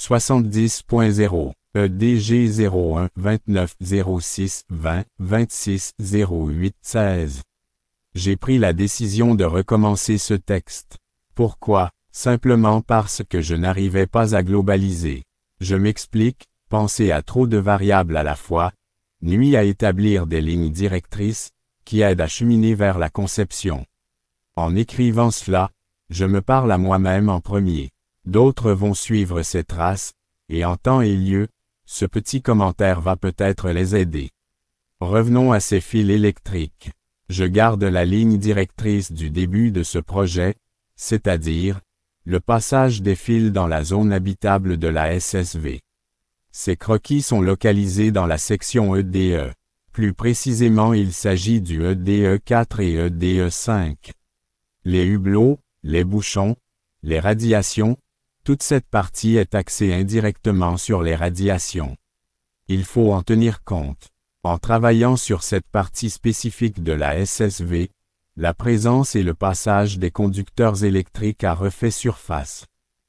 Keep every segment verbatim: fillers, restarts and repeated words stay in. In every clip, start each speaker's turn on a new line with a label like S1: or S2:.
S1: soixante-dix point zéro, E D G zéro un, vingt-neuf, zéro six, vingt, vingt-six, zéro huit, seize. J'ai pris la décision de recommencer ce texte. Pourquoi? Simplement parce que je n'arrivais pas à globaliser. Je m'explique, penser à trop de variables à la fois, nuit à établir des lignes directrices, qui aident à cheminer vers la conception. En écrivant cela, je me parle à moi-même en premier. D'autres vont suivre ces traces, et en temps et lieu, ce petit commentaire va peut-être les aider. Revenons à ces fils électriques. Je garde la ligne directrice du début de ce projet, c'est-à-dire, le passage des fils dans la zone habitable de la S S V. Ces croquis sont localisés dans la section E D E. Plus précisément, il s'agit du E D E quatre et E D E cinq. Les hublots, les bouchons, les radiations, toute cette partie est axée indirectement sur les radiations. Il faut en tenir compte. En travaillant sur cette partie spécifique de la S S V, la présence et le passage des conducteurs électriques a refait surface.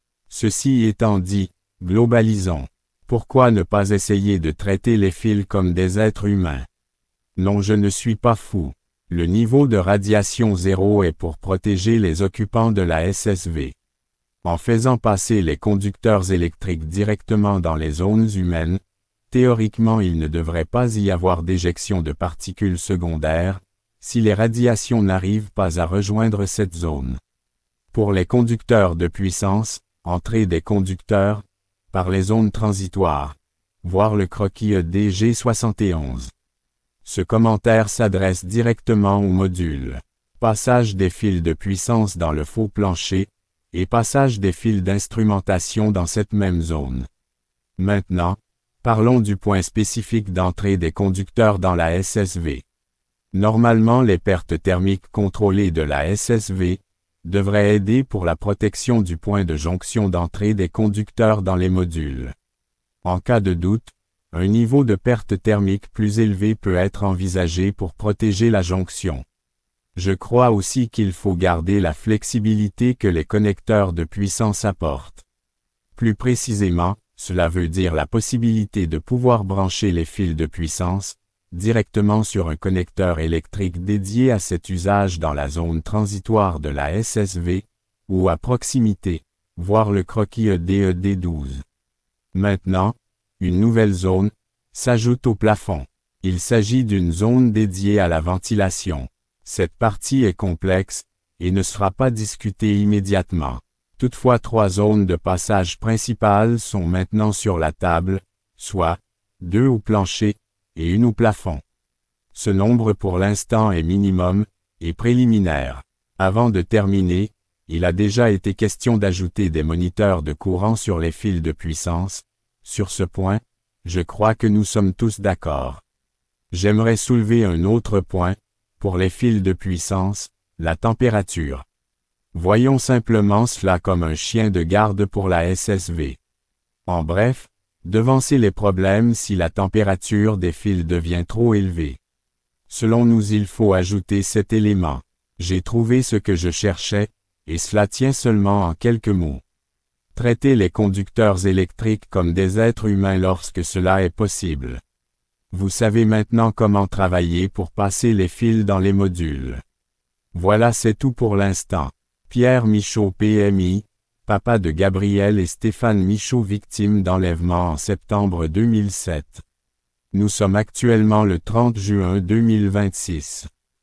S1: Ceci étant dit, globalisons. Pourquoi ne pas essayer de traiter les fils comme des êtres humains? Non, je ne suis pas fou. Le niveau de radiation zéro est pour protéger les occupants de la S S V. En faisant passer les conducteurs électriques directement dans les zones humaines, théoriquement il ne devrait pas y avoir d'éjection de particules secondaires, si les radiations n'arrivent pas à rejoindre cette zone. Pour les conducteurs de puissance, entrée des conducteurs, par les zones transitoires, voir le croquis E D G soixante et onze. Ce commentaire s'adresse directement au module. Passage des fils de puissance dans le faux plancher, et passage des fils d'instrumentation dans cette même zone. Maintenant, parlons du point spécifique d'entrée des conducteurs dans la S S V. Normalement, les pertes thermiques contrôlées de la S S V devraient aider pour la protection du point de jonction d'entrée des conducteurs dans les modules. En cas de doute, un niveau de perte thermique plus élevé peut être envisagé pour protéger la jonction. Je crois aussi qu'il faut garder la flexibilité que les connecteurs de puissance apportent. Plus précisément, cela veut dire la possibilité de pouvoir brancher les fils de puissance directement sur un connecteur électrique dédié à cet usage dans la zone transitoire de la S S V, ou à proximité, voir le croquis E D E D douze. Maintenant, une nouvelle zone s'ajoute au plafond. Il s'agit d'une zone dédiée à la ventilation. Cette partie est complexe, et ne sera pas discutée immédiatement. Toutefois, trois zones de passage principales sont maintenant sur la table, soit deux au plancher, et une au plafond. Ce nombre pour l'instant est minimum, et préliminaire. Avant de terminer, il a déjà été question d'ajouter des moniteurs de courant sur les fils de puissance. Sur ce point, je crois que nous sommes tous d'accord. J'aimerais soulever un autre point, pour les fils de puissance, la température. Voyons simplement cela comme un chien de garde pour la S S V. En bref, devancer les problèmes si la température des fils devient trop élevée. Selon nous, il faut ajouter cet élément. J'ai trouvé ce que je cherchais, et cela tient seulement en quelques mots. Traiter les conducteurs électriques comme des êtres humains lorsque cela est possible. Vous savez maintenant comment travailler pour passer les fils dans les modules. Voilà, c'est tout pour l'instant. Pierre Michaud P M I, papa de Gabriel et Stéphane Michaud, victimes d'enlèvement en septembre deux mille sept. Nous sommes actuellement le trente juin deux mille vingt-six.